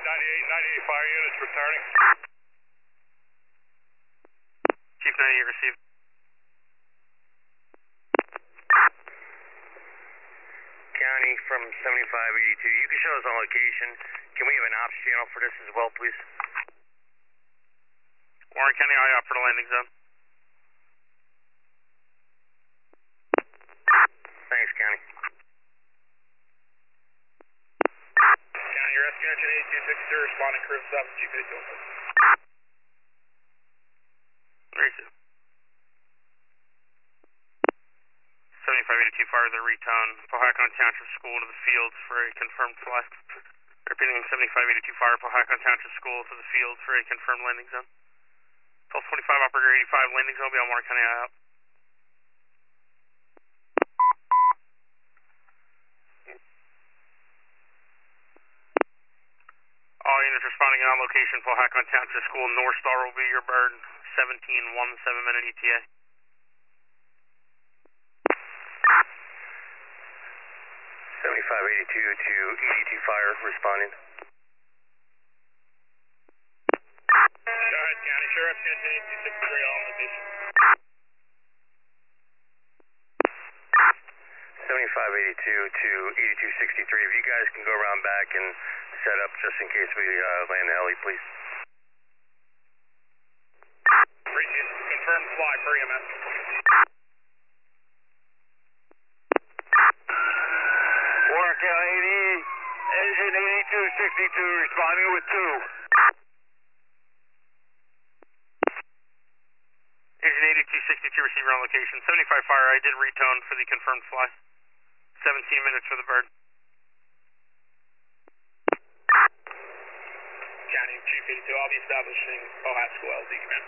98 fire units returning. Chief 98 received. County from 7582. You can show us on location. Can we have an ops channel for this as well, please? Warren County IOP for the landing zone. Thanks, County. County, your rescue engine 8262 responding crew 7, Chief 82. Receive. 7582 fires a retone. Powhatan Township School to the fields for a confirmed fly. Repeating 7582 fire Powhatan Township School to the fields for a confirmed landing zone. 1225 operator 85 landing zone will be on Warren County IOP. All units responding on location, Powhatan Township School, North Star will be your bird, 17-1 7-minute ETA. 7582 to 82 fire responding. Go ahead, County. Sheriff engine 8263 on location. 7582 to 8263. If you guys can go around back and set up just in case we land the heli, please. Appreciate it. Confirmed fly per EMS. Warren County engine 8262 responding with 2. Engine 8262 receiver on location. 75 fire, I did retone for the confirmed fly. 17 minutes for the bird. County, Chief 82, I'll be establishing Powhatan School LZ command.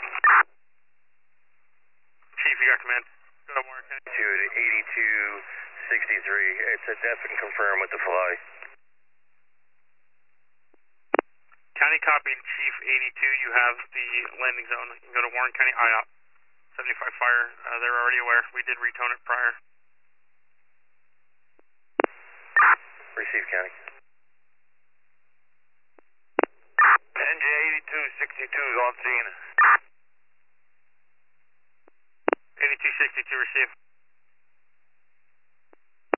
Chief, you got command. Go ahead, Warren County. 2 to 8263. It's a definite confirm with the fly. County copied, Chief 82, you have the landing zone. You can go to Warren County IOP. 75 fire, they're already aware. We did retone it prior. Receive, County. Engine 8262 is on scene. 8262 receive.